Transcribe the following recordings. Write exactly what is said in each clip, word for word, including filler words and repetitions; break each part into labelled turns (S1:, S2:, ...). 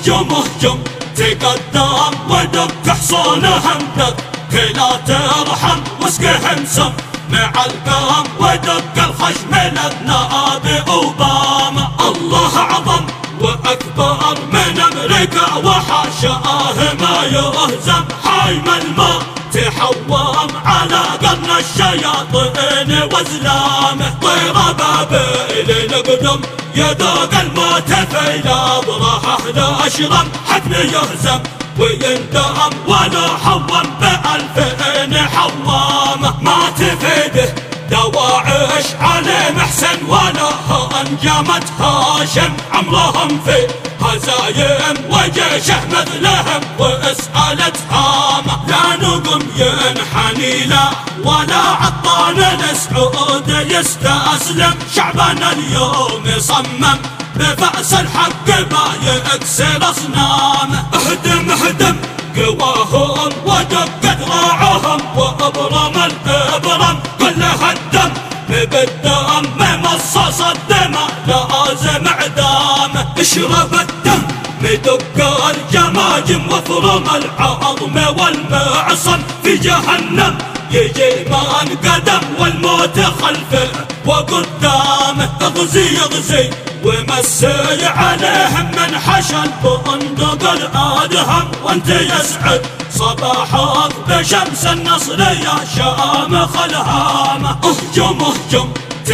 S1: اهجم اهجم تقدم ودق حصونهم دق كلا ترحم واسقهم سم مع القام ودق الخشم للنائب اوباما. الله اعظم واكبر من امريكا وحاشاه ما يهزم حايم الماء تحوم على قرن الشياطين وزلامه. طير بابيل القدم يذوق الموت في الابراح لا اشرم حتم يهزم ويندم ولا حوم بألفين حوامه. ما تفيده دواعش علي محسن ولا انجمت هاشم عمرهم في هزايم وجيشه مثلهم واسألت هامه. لا نقم ينحني لا ولا عطان السعود يستسلم شعبنا اليوم يصمم بفأس الحق ما يكسر اصنامه. اهدم اهدم قواهم ودق ذراعهم وابرم الابرم كلها الدم بالدم ممصص الدماء لازم اعدامه. اشرب الدم مدق الجماجم وفرم العظم والمعصم في جهنم يجي من قدم والموت خلفه وقدامه. اغزي اغزي ومسي عليهم من حشل بندق الادهم وانت يسعد صباحك بشمس النصر يا شامخ الهامه. اهجم اهجم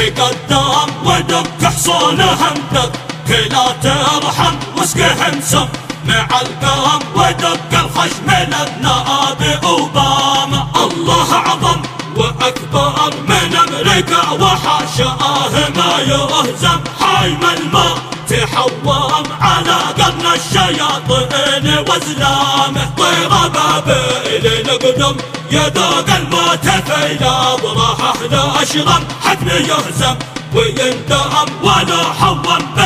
S1: تقدم ودق حصونهم دق كلا ترحم واسقهم سم مع القام ودق الخشم للنائب اوباما. الله اعظم واكبر من امريكا وحاشاه ما يهزم حايم الماء تحوم على قرن الشياطين وزلامه. طير بابيل القدم يذوق الموت في الابراح لا اشرم حتم يهزم ويندم ولا حوم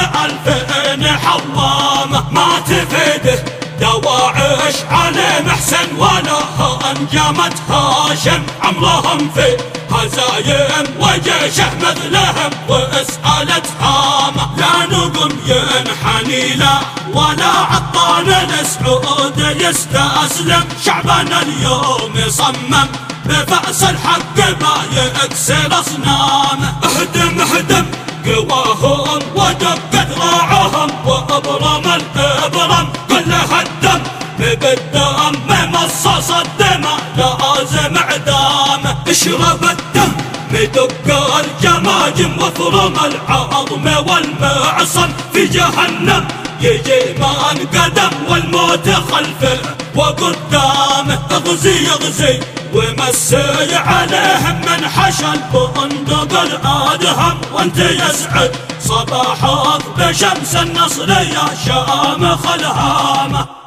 S1: بألفين حوامه. ما تفيده دواعش علي محسن ولا انجمت هاشم عمرهم في هزايم وجيشه مثلهم واسألت هامه. لا نقم ينحني لا ولا عطان السعود يستسلم شعبنا اليوم يصمم بفأس الحق ما يكسر اصنامه. اهدم اهدم قواهم ودق ذراعهم وابرم الابرم كلها الدم بالدم ممصص الدماء لازم اعدامه. اشرب الدم مدق الجماجم وفرم العظم والمعصم في جهنم يجي من قدم والموت خلفه وقدامه. اغزي اغزي ومسي عليهم من حشل بندق الادهم وانت يسعد صباحك بشمس النصر يا شامخ الهامه.